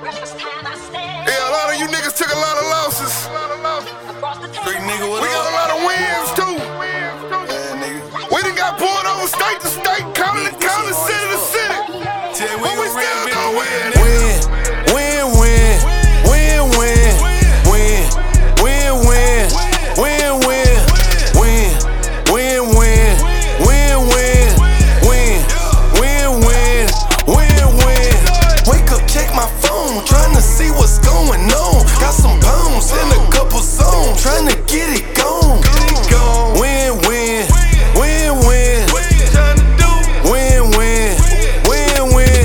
Yeah, a lot of you niggas took a lot of losses. Street nigga, what We got a lot of wins too. Yeah, nigga. We done got pulled over state to state, county to county, city to city. Tell we But we gon' still rap, gon' win, win. nigga. Win, win, win, win, win, win, win, win, win, win, win, win, win, win, win, win, win. Wake up, check my phone, tryna see what's going on. Got some pounds and a couple songs, tryna get it gone. Win, win, win, win, win, win, win, win.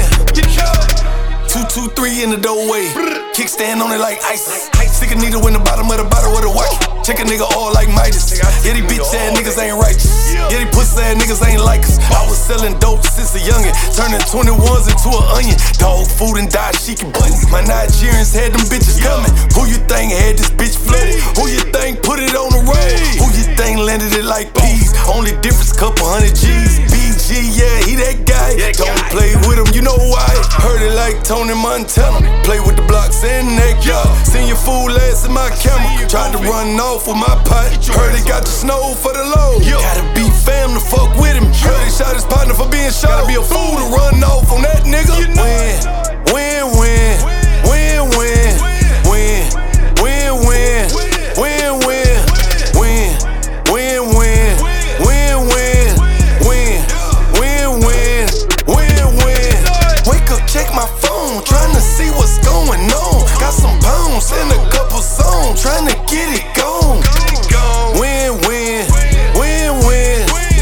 223 in the doorway, kickstand on it like ice. Stick a needle in the bottom of the bottle with a watch. Check a nigga all like Midas. Yeah, these bitch ass niggas ain't righteous. Yeah, these pussy ass niggas ain't like us. I was selling dope since a youngin', turning 21s into an onion. Dog food and dashiki buttons. My Nigerians had them bitches coming. Who you think had this bitch flooded? Who you think put it on the road? Who you think landed it like peas? Only difference, couple hundred G's. BG, yeah, he that guy. Don't play with him, you know why? Heard it like Tony Montana. Play with the blocks and that y'all. Seen your fool ass in my camera. Tried to run off with my pot. Heard it got the snow for the low. Gotta be fam to fuck with him. Heard he shot his partner for being shot. Gotta be a fool to run off on that nigga. Win, win, win, win, win, win, win, win, win, win, win, win, win, win, win, win, win, win, win. Wake up, check my phone, tryna see what's going on. Got some pounds and a couple songs, tryna get it gone. Win, win, win, win,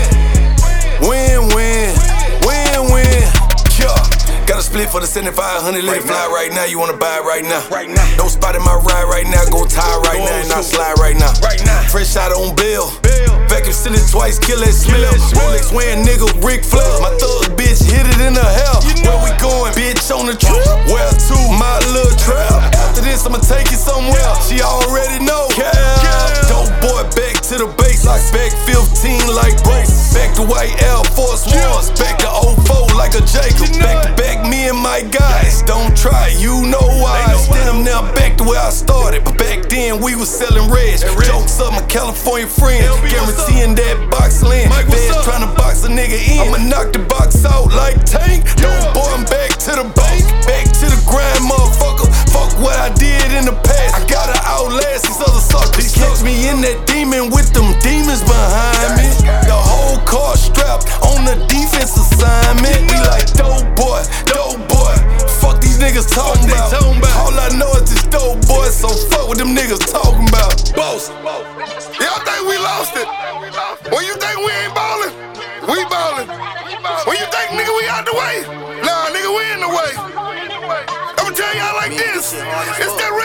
win, win, win, win. Yeah. Got a split for the 7500, let it fly right now. You wanna buy it right now? Don't spot in my ride right now. Go tie right now and not slide right now. Fresh out on bail. Vacuum seal it twice, kill that smell. Rolex wearing nigga, Ric Flair. My thug bitch hit it in the hell. Where we going, bitch, on the trip? Where to, my little trap? After this, I'ma take you somewhere. She already know. Dope boy, back to the base. Like back 15 like brace. Back to white Air Force Ones. Back to 04 like a Jacob. Back to back, me and my guys. Don't try, you know why. Then I'm now back to where I started. But back then, we was selling reds. Jokes up, my California friends. Guaranteeing that box land. Feds tryna box a nigga in. I'ma knock the box out like Tank. Dope boy, I'm back to the bank. Back to the grind, motherfucker. Fuck what I did in the past. I gotta outlast these other suckers. Catch me in that demon with them demons behind me. The whole car strapped on the defense assignment. We like dope boy, dope boy. Fuck these niggas talking about. All I know is this dope boy, so fuck what them niggas talking about. Boss. Y'all think we lost it? When you think we ain't ballin', we ballin'. When you think nigga we out the way, nah nigga we in the way. I'ma tell y'all like this, it's that